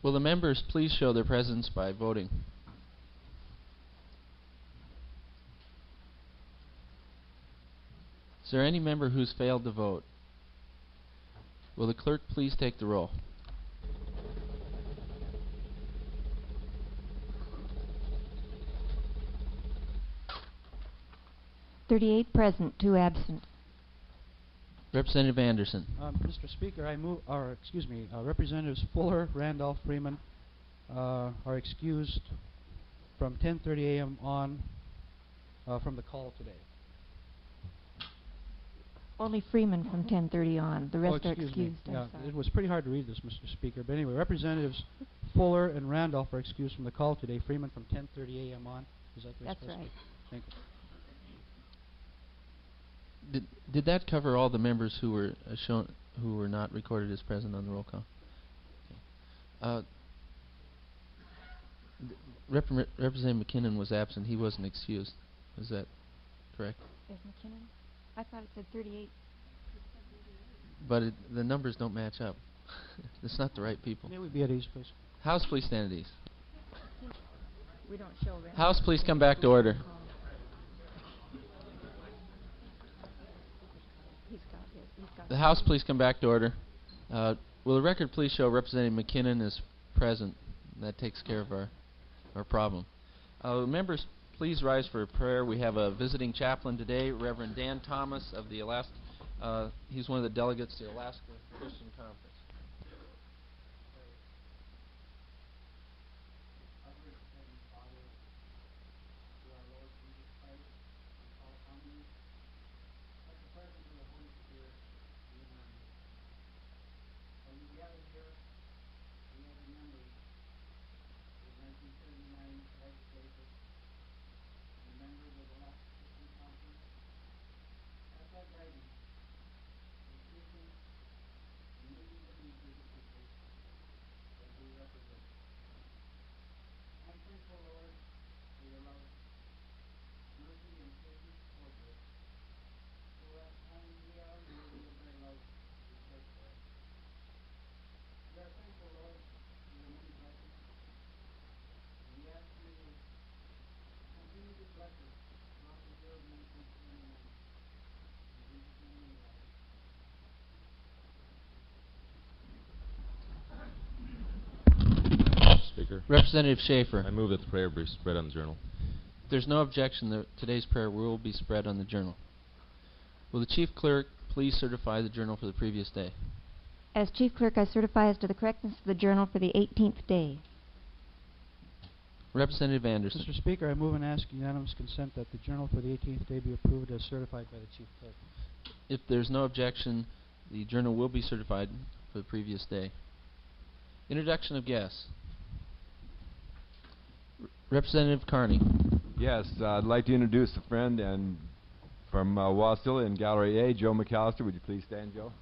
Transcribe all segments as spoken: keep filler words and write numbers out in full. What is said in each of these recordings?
Will the members please show their presence by voting? Is there any member who's failed to vote? Will the clerk please take the roll? thirty-eight present, two absent. Representative Anderson. Um, Mister Speaker, I move, or excuse me, uh, Representatives Fuller, Randolph, Freeman uh, are excused from ten thirty a m on uh, from the call today. Only Freeman from ten thirty on. The rest oh, are excuse excused. Me. I'm Yeah, sorry. it was pretty hard to read this, Mister Speaker. But anyway, Representatives Fuller and Randolph are excused from the call today. Freeman from ten thirty a m on. Is that the way it's That's supposed to right. be? Thank you. Did did that cover all the members who were uh, shown who were not recorded as present on the roll call? Okay. Uh, Rep Representative McKinnon was absent. He wasn't excused. Is that correct? Is McKinnon? I thought it said thirty-eight. But it, the numbers don't match up. It's not the right people. May we be at ease, please? House, please stand at ease. We don't show Randolph. House, please come back to order. He's got it. He's got The House, please come back to order. Uh, will the record please show Representative McKinnon is present? That takes care of our our problem. Uh, members, please rise for a prayer. We have a visiting chaplain today, Reverend Dan Thomas of the Alaska. Uh, he's one of the delegates to the Alaska Christian Conference. Speaker. Representative Schaefer. I move that the prayer be spread on the journal. If there's no objection, the, today's prayer will be spread on the journal. Will the Chief Clerk please certify the journal for the previous day? As Chief Clerk, I certify as to the correctness of the journal for the eighteenth day. Representative Anderson. Mister Speaker, I move and ask unanimous consent that the journal for the eighteenth day be approved as certified by the Chief Clerk. If there's no objection, the journal will be certified for the previous day. Introduction of guests. R Representative Carney. Yes, uh, I'd like to introduce a friend and from uh, Wasilla in Gallery A, Joe McAllister. Would you please stand, Joe?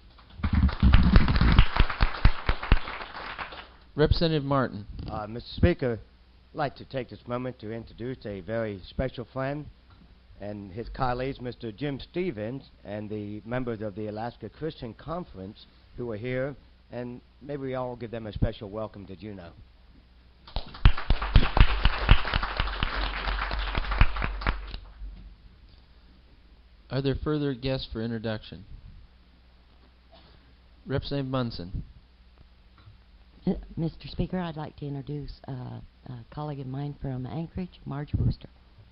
Representative Martin. Uh, Mister Speaker, I'd like to take this moment to introduce a very special friend and his colleagues, Mister Jim Stevens, and the members of the Alaska Christian Conference who are here, and maybe we all give them a special welcome to Juneau. Are there further guests for introduction? Representative Munson. Uh, Mister Speaker, I'd like to introduce uh, a colleague of mine from Anchorage, Marge Brewster.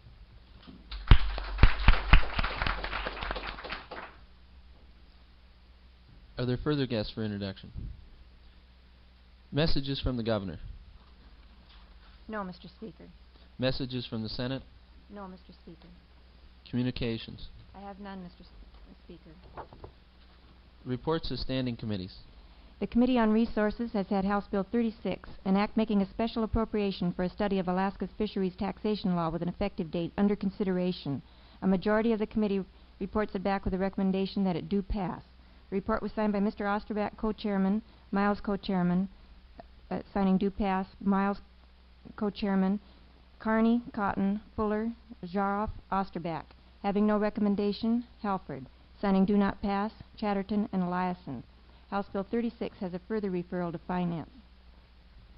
Are there further guests for introduction? Messages from the Governor. No, Mister Speaker. Messages from the Senate. No, Mister Speaker. Communications. I have none, Mister S Speaker. Reports of standing committees. The Committee on Resources has had House Bill thirty-six, an act making a special appropriation for a study of Alaska's fisheries taxation law with an effective date, under consideration. A majority of the committee reports it back with a recommendation that it do pass. The report was signed by Mister Osterback, co-chairman, Miles, co-chairman, uh, signing do pass, Miles, co-chairman, Carney, Cotton, Fuller, Zaroff, Osterback. Having no recommendation, Halford. Signing do not pass, Chatterton and Eliason. House Bill thirty-six has a further referral to Finance.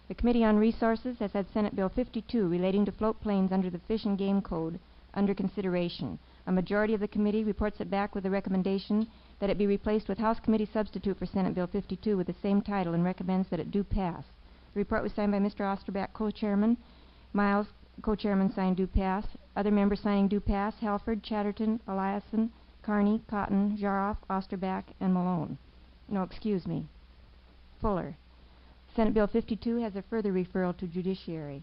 The Committee on Resources has had Senate Bill fifty-two relating to float planes under the Fish and Game Code under consideration. A majority of the committee reports it back with the recommendation that it be replaced with House Committee Substitute for Senate Bill fifty-two with the same title and recommends that it do pass. The report was signed by Mister Osterback, co-chairman. Miles, co-chairman, signed do pass. Other members signing do pass: Halford, Chatterton, Eliason, Carney, Cotton, Jaroff, Osterback, and Malone. No, excuse me, Fuller. Senate Bill fifty-two has a further referral to Judiciary.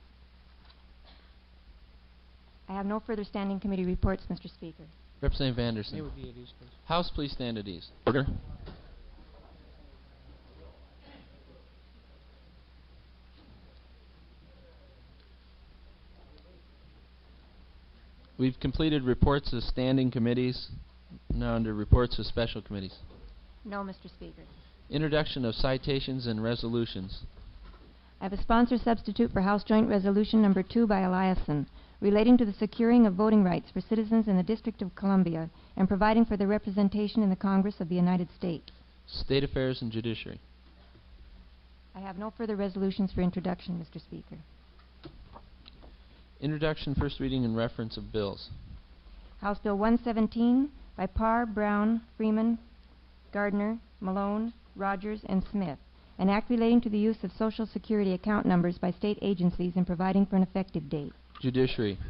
I have no further standing committee reports, Mister Speaker. Representative Anderson. They would be at ease, please. House, please stand at ease. Order. We've completed reports of standing committees. Now under reports of special committees. No, Mister Speaker. Introduction of citations and resolutions. I have a sponsor substitute for House Joint Resolution Number two by Eliason, relating to the securing of voting rights for citizens in the District of Columbia and providing for their representation in the Congress of the United States. State Affairs and Judiciary. I have no further resolutions for introduction, Mister Speaker. Introduction, first reading, and reference of bills. House Bill one seventeen by Parr, Brown, Freeman, Gardner, Malone, Rogers, and Smith. An act relating to the use of Social Security account numbers by state agencies and providing for an effective date. Judiciary.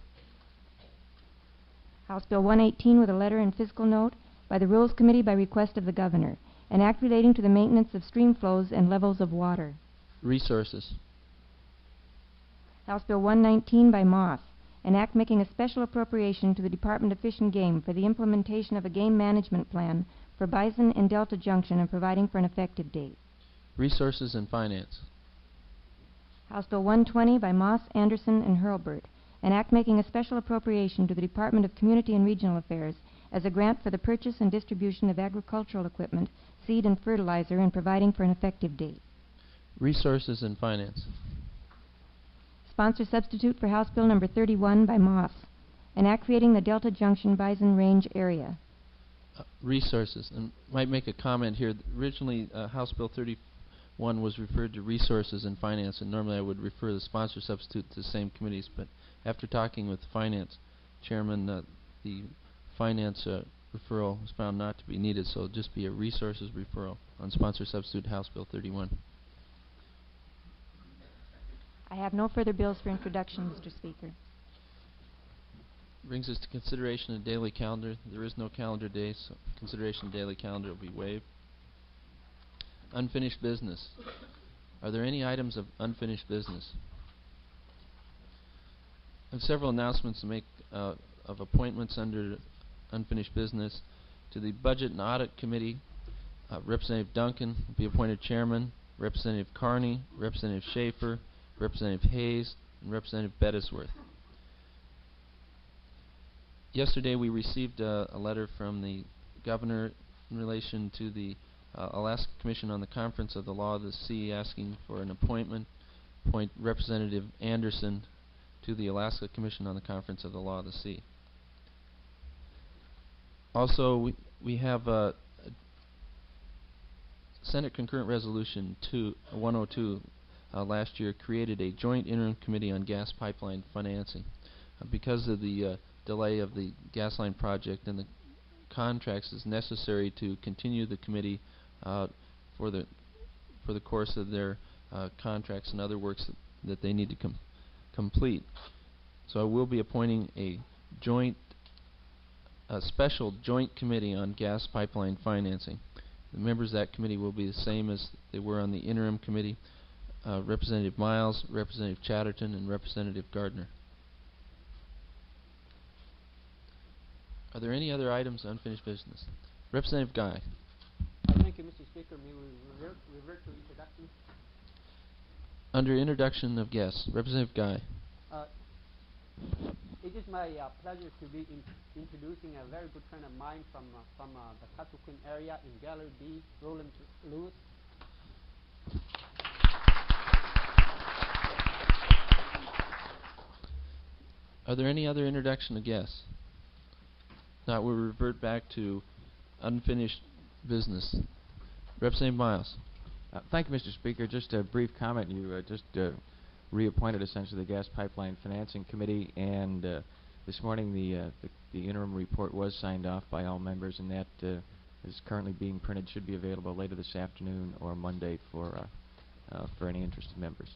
House Bill one eighteen with a letter and fiscal note by the Rules Committee by request of the Governor. An act relating to the maintenance of stream flows and levels of water. Resources. House Bill one nineteen by Moss. An act making a special appropriation to the Department of Fish and Game for the implementation of a game management plan for Bison and Delta Junction and providing for an effective date. Resources and Finance. House Bill one twenty by Moss, Anderson, and Hurlburt. An act making a special appropriation to the Department of Community and Regional Affairs as a grant for the purchase and distribution of agricultural equipment, seed, and fertilizer and providing for an effective date. Resources and Finance. Sponsor substitute for House Bill Number thirty-one by Moss. An act creating the Delta Junction Bison Range area. Uh, resources. And might make a comment here. Originally, uh, House Bill thirty-one was referred to Resources and Finance, and normally I would refer the sponsor substitute to the same committees, but after talking with the Finance Chairman, uh, the Finance uh, referral was found not to be needed, so it'll just be a Resources referral on sponsor substitute House Bill thirty-one. I have no further bills for introduction, Mister Speaker. Brings us to consideration of daily calendar. There is no calendar day, so consideration of daily calendar will be waived. Unfinished business. Are there any items of unfinished business? I have several announcements to make uh, of appointments under unfinished business. To the Budget and Audit Committee, uh, Representative Duncan will be appointed chairman, Representative Carney, Representative Schaefer, Representative Hayes, and Representative Bettisworth. Yesterday we received uh, a letter from the Governor in relation to the uh, Alaska Commission on the Conference of the Law of the Sea, asking for an appointment, appoint Representative Anderson to the Alaska Commission on the Conference of the Law of the Sea. Also, we, we have uh, a Senate Concurrent Resolution two, uh, one oh two uh, last year created a joint interim committee on gas pipeline financing. Uh, because of the uh, delay of the gas line project and the contracts, is necessary to continue the committee uh, for the for the course of their uh, contracts and other works that, that they need to com complete. So I will be appointing a joint, a special joint committee on gas pipeline financing. The members of that committee will be the same as they were on the interim committee: uh, Representative Miles, Representative Chatterton, and Representative Gardner. Are there any other items of unfinished business? Representative Guy. Uh, thank you, Mister Speaker. May we revert, revert to introduction? Under introduction of guests, Representative Guy. Uh, it is my uh, pleasure to be in introducing a very good friend of mine from uh, from uh, the Catuquin area in Gallery B, Roland Lewis. Are there any other introduction of guests? Not, we'll revert back to unfinished business. Representative Miles. Uh, thank you, Mister Speaker. Just a brief comment. You uh, just uh, reappointed essentially the Gas Pipeline Financing Committee, and uh, this morning the, uh, the the interim report was signed off by all members, and that uh, is currently being printed. Should be available later this afternoon or Monday for uh, uh, for any interested members.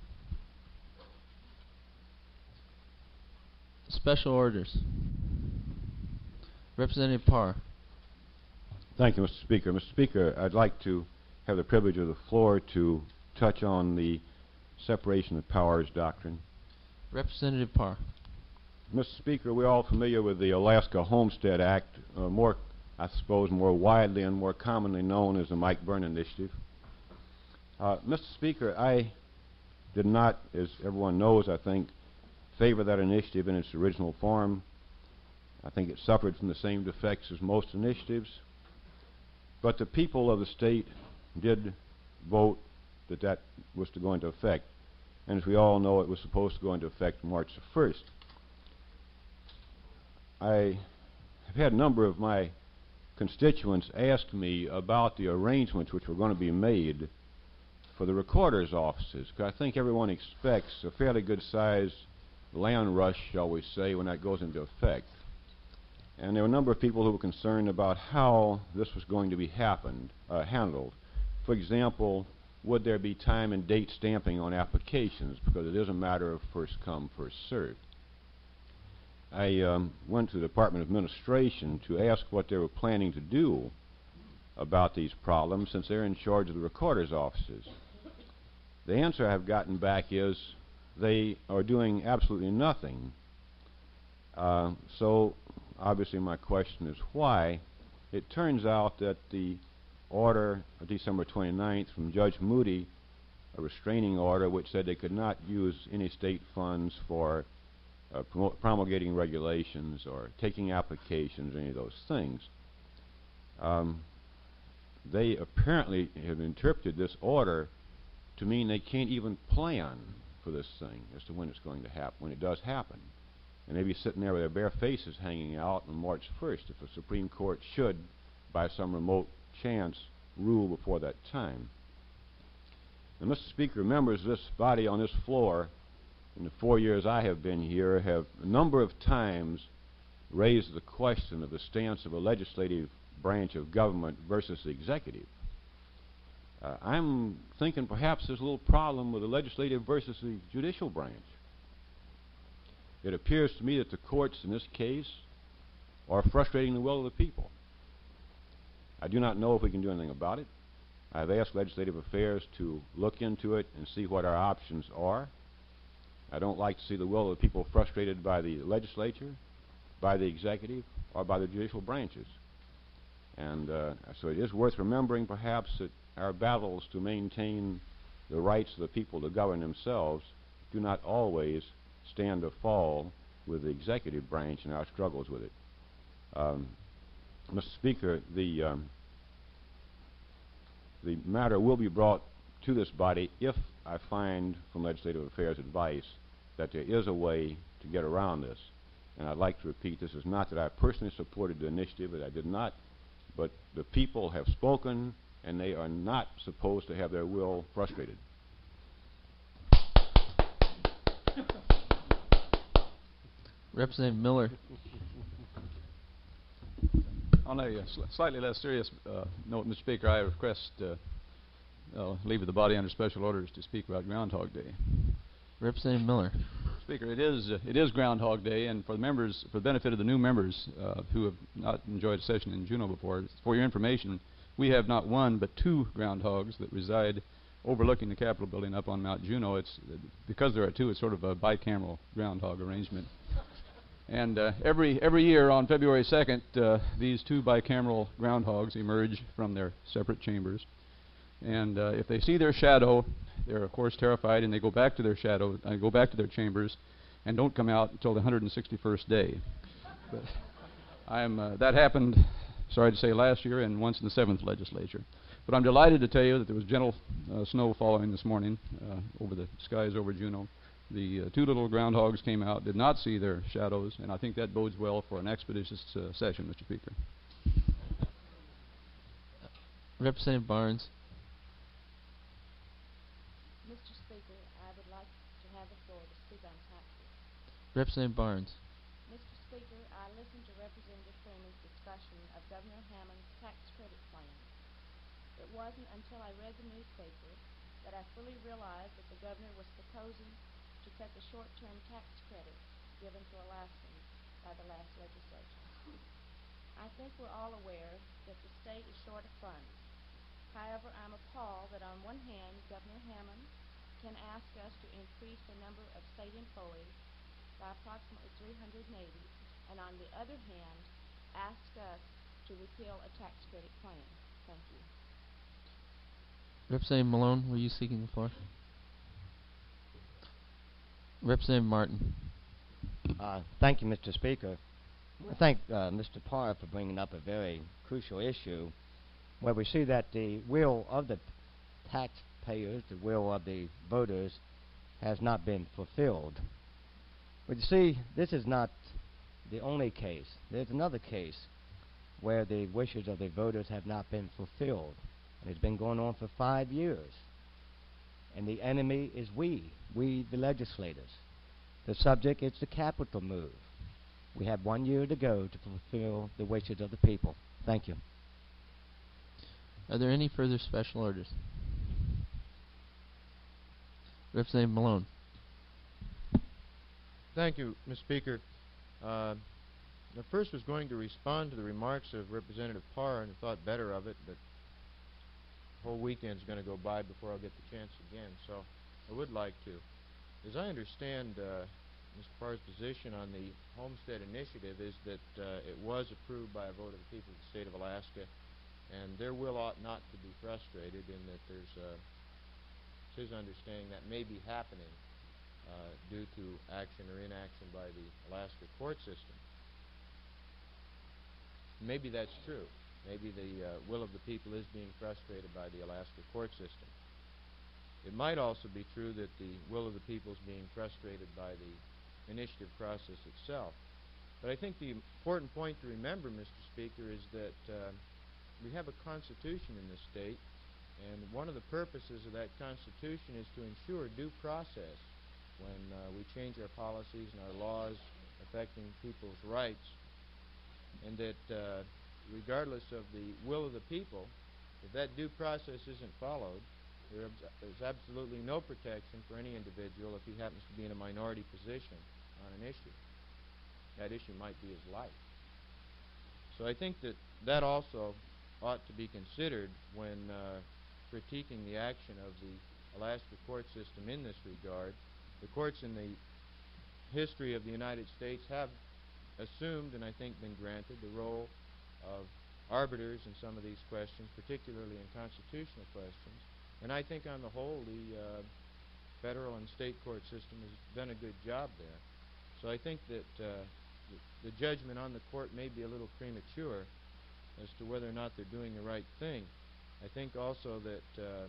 Special orders. Representative Parr. Thank you, Mister Speaker. Mister Speaker, I'd like to have the privilege of the floor to touch on the separation of powers doctrine. Representative Parr. Mister Speaker, we're all familiar with the Alaska Homestead Act, uh, more, I suppose, more widely and more commonly known as the Mike Byrne Initiative. Uh, Mister Speaker, I did not, as everyone knows, I think, favor that initiative in its original form. I think it suffered from the same defects as most initiatives. But the people of the state did vote that that was to go into effect. And as we all know, it was supposed to go into effect March the first. I have had a number of my constituents ask me about the arrangements which were going to be made for the recorder's offices, because I think everyone expects a fairly good sized land rush, shall we say, when that goes into effect. And there were a number of people who were concerned about how this was going to be happened, uh, handled. For example, would there be time and date stamping on applications, because it is a matter of first come, first served. I um, went to the Department of Administration to ask what they were planning to do about these problems, since they're in charge of the recorder's offices. The answer I've gotten back is they are doing absolutely nothing. Uh, so obviously my question is why. It turns out that the order of December twenty-ninth from Judge Moody, a restraining order which said they could not use any state funds for uh, promulgating regulations or taking applications or any of those things. Um, they apparently have interpreted this order to mean they can't even plan for this thing as to when it's going to happen, when it does happen. And they'd be sitting there with their bare faces hanging out on March first if the Supreme Court should, by some remote chance, rule before that time. Now, Mister Speaker, members of this body on this floor, in the four years I have been here, have a number of times raised the question of the stance of a legislative branch of government versus the executive. Uh, I'm thinking perhaps there's a little problem with the legislative versus the judicial branch. It appears to me that the courts in this case are frustrating the will of the people. I do not know if we can do anything about it. I've asked Legislative Affairs to look into it and see what our options are. I don't like to see the will of the people frustrated by the legislature, by the executive, or by the judicial branches. And uh, so it is worth remembering perhaps that our battles to maintain the rights of the people to govern themselves do not always stand or fall with the executive branch and our struggles with it. Um, Mister Speaker, the, um, the matter will be brought to this body if I find from Legislative Affairs advice that there is a way to get around this. And I'd like to repeat, this is not that I personally supported the initiative, that I did not, but the people have spoken and they are not supposed to have their will frustrated. Representative Miller. On a uh, sl slightly less serious uh, note, Mister Speaker, I request uh, uh, leave of the body under special orders to speak about Groundhog Day. Representative Miller. Speaker, it is uh, it is Groundhog Day, and for the members, for the benefit of the new members uh, who have not enjoyed a session in Juneau before, for your information, we have not one but two groundhogs that reside overlooking the Capitol building up on Mount Juneau. It's uh, because there are two, it's sort of a bicameral groundhog arrangement. And uh, every every year on February second, uh, these two bicameral groundhogs emerge from their separate chambers. And uh, if they see their shadow, they're of course terrified, and they go back to their shadow, uh, go back to their chambers, and don't come out until the one hundred sixty-first day. But I'm uh, that happened, sorry to say, last year and once in the seventh legislature. But I'm delighted to tell you that there was gentle uh, snow falling this morning uh, over the skies over Juneau. The uh, two little groundhogs came out, did not see their shadows, and I think that bodes well for an expeditious uh, session, Mister Speaker. Representative Barnes. Mister Speaker, I would like to have the floor to speak on taxes. Representative Barnes. Mister Speaker, I listened to Representative Freeman's discussion of Governor Hammond's tax credit plan. It wasn't until I read the newspaper that I fully realized that the governor was proposing to cut the short-term tax credit given to Alaskans by the last legislature. I think we're all aware that the state is short of funds. However, I'm appalled that on one hand, Governor Hammond can ask us to increase the number of state employees by approximately three hundred eighty, and on the other hand, ask us to repeal a tax credit plan. Thank you. Representative Malone, were you seeking the floor? Representative Martin. Uh, thank you, Mister Speaker. I thank uh, Mister Parr for bringing up a very crucial issue where we see that the will of the taxpayers, the will of the voters, has not been fulfilled. But you see, this is not the only case. There's another case where the wishes of the voters have not been fulfilled. And it's been going on for five years. And the enemy is we, we the legislators. The subject is the capital move. We have one year to go to fulfill the wishes of the people. Thank you. Are there any further special orders? Representative Malone. Thank you, Mister Speaker. Uh, I first was going to respond to the remarks of Representative Parr and thought better of it, but the whole weekend's going to go by before I'll get the chance again, so I would like to. As I understand uh, Mister Parr's position on the Homestead Initiative is that uh, it was approved by a vote of the people of the state of Alaska, and their will ought not to be frustrated in that there's, uh, it's his understanding that may be happening uh, due to action or inaction by the Alaska court system. Maybe that's true. Maybe the uh, will of the people is being frustrated by the Alaska court system. It might also be true that the will of the people is being frustrated by the initiative process itself. But I think the important point to remember, Mister Speaker, is that uh, we have a constitution in this state, and one of the purposes of that constitution is to ensure due process when uh, we change our policies and our laws affecting people's rights, and that uh, regardless of the will of the people, if that due process isn't followed, there abs there's absolutely no protection for any individual if he happens to be in a minority position on an issue. That issue might be his life. So I think that that also ought to be considered when uh, critiquing the action of the Alaska court system in this regard. The courts in the history of the United States have assumed, and I think been granted, the role of arbiters in some of these questions, particularly in constitutional questions. And I think on the whole the uh, federal and state court system has done a good job there. So I think that uh, the, the judgment on the court may be a little premature as to whether or not they're doing the right thing. I think also that uh,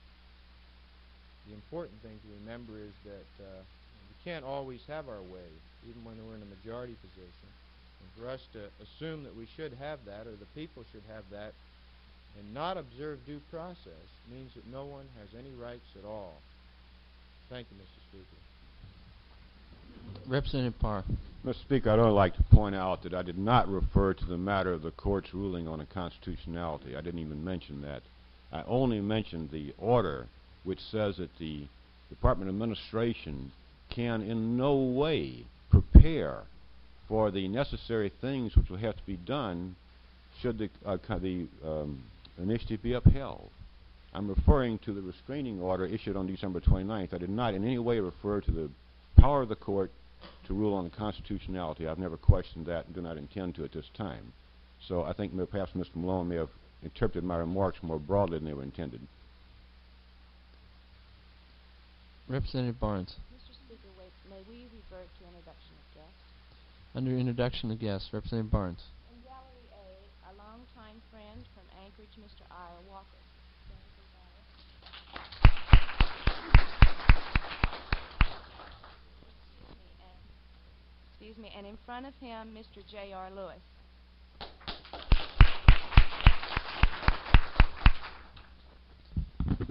the important thing to remember is that uh, we can't always have our way, even when we're in a majority position. And for us to assume that we should have that, or the people should have that, and not observe due process means that no one has any rights at all. Thank you, Mister Speaker. Representative Parr. Mister Speaker, I'd only like to point out that I did not refer to the matter of the court's ruling on unconstitutionality. I didn't even mention that. I only mentioned the order which says that the Department of Administration can in no way prepare for the necessary things which will have to be done should the, uh, the um, initiative be upheld. I'm referring to the restraining order issued on December twenty-ninth. I did not in any way refer to the power of the court to rule on the constitutionality. I've never questioned that and do not intend to at this time. So I think perhaps Mister Malone may have interpreted my remarks more broadly than they were intended. Representative Barnes. Mister Speaker, wait, may we revert to introduction of guests? Under introduction of guests, Representative Barnes. In Gallery A, a longtime friend from Anchorage, Mister Ira Walker. Excuse me, and in front of him, Mister J R Lewis.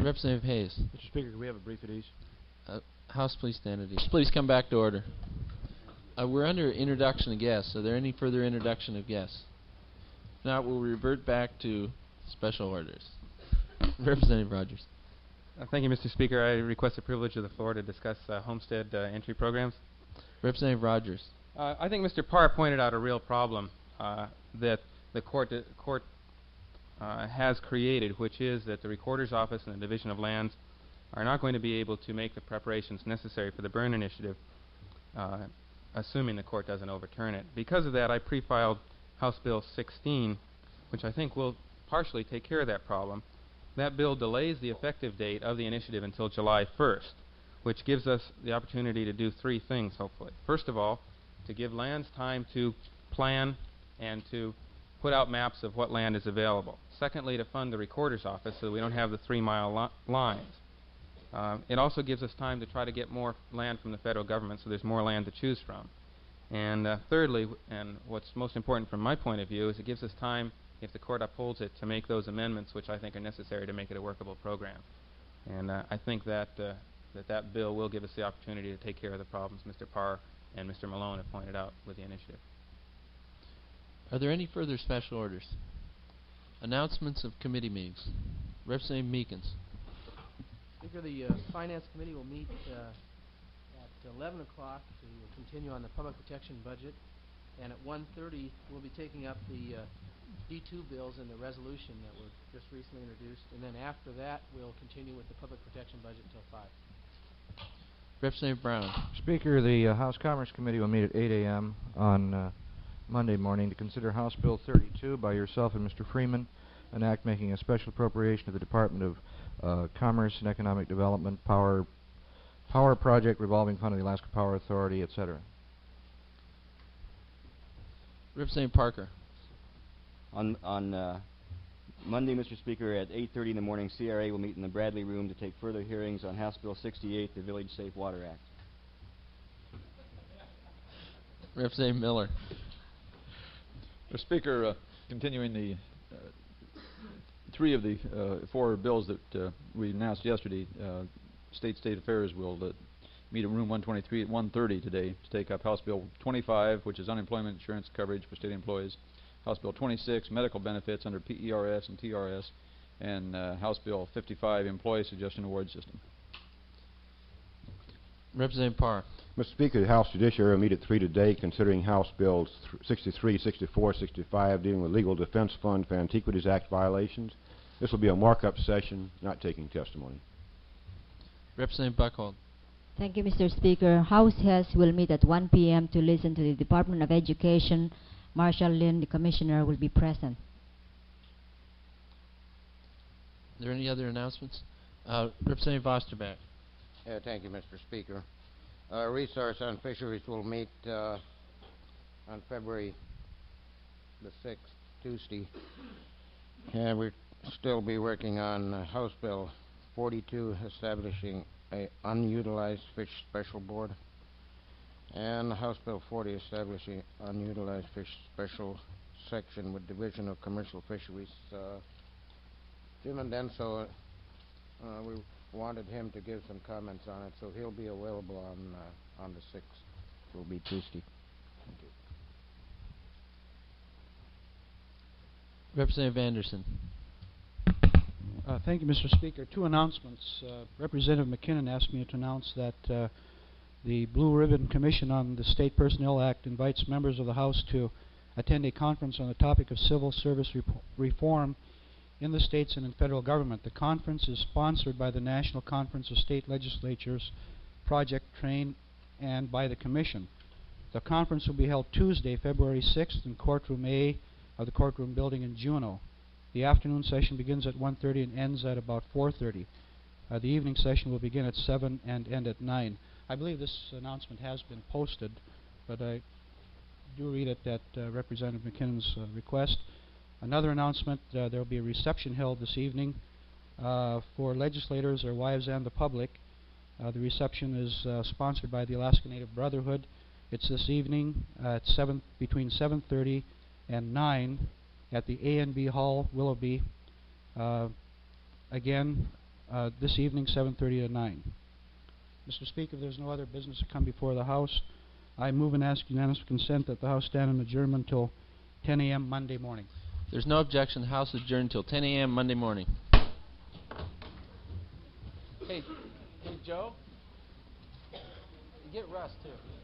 Representative Hayes. Mister Speaker, can we have a brief at ease? Uh, House, please stand at ease. Please come back to order. Uh, we're under introduction of guests. Are there any further introduction of guests? If not, we'll revert back to special orders. Representative Rogers. Uh, thank you, Mister Speaker. I request the privilege of the floor to discuss uh, homestead uh, entry programs. Representative Rogers. Uh, I think Mister Parr pointed out a real problem uh, that the court uh, court uh, has created, which is that the Recorder's Office and the Division of Lands are not going to be able to make the preparations necessary for the Byrne Initiative, uh, assuming the court doesn't overturn it. Because of that, I pre-filed House Bill sixteen, which I think will partially take care of that problem. That bill delays the effective date of the initiative until July first, which gives us the opportunity to do three things, hopefully. First of all, to give lands time to plan and to put out maps of what land is available. Secondly, to fund the Recorder's Office so that we don't have the three-mile li lines. Uh, it also gives us time to try to get more land from the federal government so there's more land to choose from. And uh, thirdly, and what's most important from my point of view, is it gives us time, if the court upholds it, to make those amendments which I think are necessary to make it a workable program. And uh, I think that, uh, that that bill will give us the opportunity to take care of the problems Mister Parr and Mister Malone have pointed out with the initiative. Are there any further special orders? Announcements of committee meetings. Representative Meekins. Speaker, the uh, Finance Committee will meet uh, at eleven o'clock to continue on the public protection budget, and at one thirty we'll be taking up the uh, D two bills and the resolution that were just recently introduced, and then after that we'll continue with the public protection budget until five. Representative Brown. Speaker, the uh, House Commerce Committee will meet at eight A M on uh, Monday morning to consider House Bill thirty-two by yourself and Mister Freeman, an act making a special appropriation to the Department of uh, Commerce and Economic Development, Power Power Project Revolving Fund of the Alaska Power Authority, et cetera. Representative Parker. On on uh, Monday, Mister Speaker, at eight thirty in the morning, C R A will meet in the Bradley Room to take further hearings on House Bill sixty-eight, the Village Safe Water Act. Representative Miller. Mister Speaker, uh, continuing the uh, three of the uh, four bills that uh, we announced yesterday, uh, State State Affairs will uh, meet in room one twenty-three at one thirty today to take up House Bill twenty-five, which is unemployment insurance coverage for state employees, House Bill twenty-six, medical benefits under P E R S and T R S, and uh, House Bill fifty-five, employee suggestion award system. Representative Parr. Mister Speaker, the House Judiciary will meet at three today considering House Bills sixty-three, sixty-four, sixty-five dealing with Legal Defense Fund for Antiquities Act violations. This will be a markup session, not taking testimony. Representative Buckhold. Thank you, Mister Speaker. House heads will meet at one P M to listen to the Department of Education. Marshall Lynn, the Commissioner, will be present. Are there any other announcements? Uh, Representative Osterback. Yeah, thank you, Mister Speaker. Uh, Resource on Fisheries will meet uh, on February the sixth, Tuesday. And we'll still be working on uh, House Bill forty-two, establishing a unutilized fish special board, and House Bill forty, establishing unutilized fish special section with Division of Commercial Fisheries. Uh, Jim Indenso, uh, we wanted him to give some comments on it, so he'll be available on uh, on the sixth. It will be Tuesday. Thank you. Representative Anderson. Uh, thank you, Mister Speaker. Two announcements. Uh, Representative McKinnon asked me to announce that uh, the Blue Ribbon Commission on the State Personnel Act invites members of the House to attend a conference on the topic of civil service rep reform in the states and in federal government. The conference is sponsored by the National Conference of State Legislatures, Project Train, and by the Commission. The conference will be held Tuesday, February sixth in Courtroom A of the Courtroom Building in Juneau. The afternoon session begins at one thirty and ends at about four thirty. Uh, the evening session will begin at seven and end at nine. I believe this announcement has been posted, but I do read it at uh, Representative McKinnon's uh, request. Another announcement, uh, there will be a reception held this evening uh, for legislators, their wives, and the public. Uh, the reception is uh, sponsored by the Alaska Native Brotherhood. It's this evening uh, at seven, between seven thirty and nine at the A and B Hall, Willoughby. Uh, again, uh, this evening, seven thirty to nine. Mister Speaker, if there's no other business to come before the House, I move and ask unanimous consent that the House stand in adjournment until ten a m Monday morning. If there's no objection, the House is adjourned until ten a m Monday morning. Hey, hey, Joe, get Russ too.